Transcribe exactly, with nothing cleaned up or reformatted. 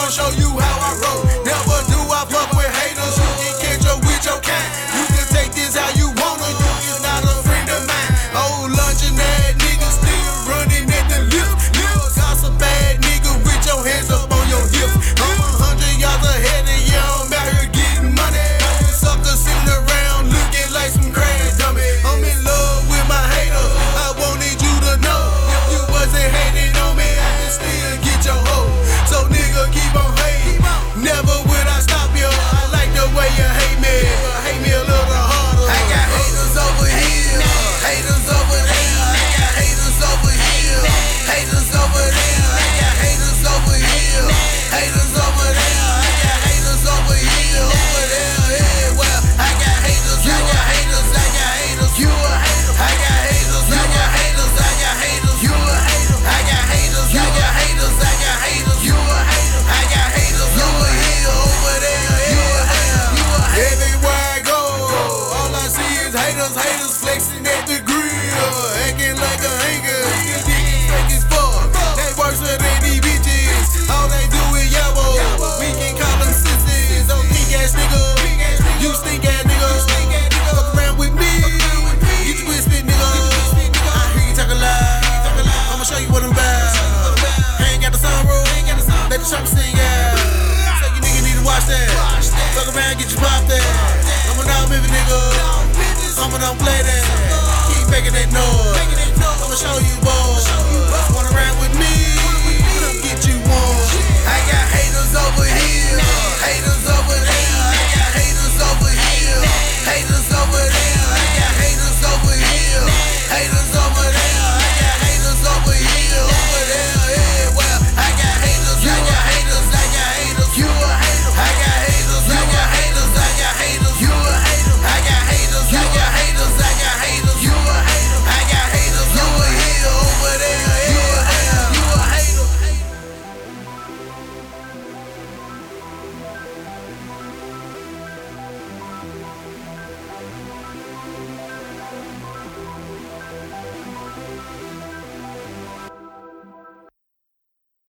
gon' show you how I roll. Never do I fuck with haters. You can catch up with your kind. You can take this how you wanna. You is not a friend of mine. Old luncheon ass niggas still running at the lift. You a gossip bad nigga with your hands up on your hips. I'm a hundred yards ahead of you. I'm out here getting money. Suckers sitting around looking like some crazy dummy. I'm in love with my haters. I wanted you to know. If you wasn't hating on me, I can still get your hoe. So nigga, keep on hating. Never would I stop you. I like the way you hate me, but hate me a little harder. I got haters over here, haters over there. I got haters over here, haters over there. I got haters over here, haters over there. I got haters over here, over there. Yeah, well, I got haters, I got haters, I got haters. You a hater. I got haters, I got haters, I got haters. You a hater. I got haters, I got haters, I got haters. You a hater. I got haters over here, over there. You a hater. You a hater. Everywhere I go, all I see is haters, haters flexing at the grill, acting like a hanger. These niggas fake as fuck. They worse than these bitches. All they do is yabble. We can call them sissies. Those pink ass niggas. You stink ass niggas. Fuck around with me. Get you twisted, nigga. I hear you talking loud. I'ma show you what I'm about. I ain't got the sunroof. Let the chopper sing out. So you nigga need to watch that. Fuck around, get you popped that. I'm a non-living nigga. I'ma don't play that. Keep making that noise. I'ma show you boys. Wanna ride with me? Get you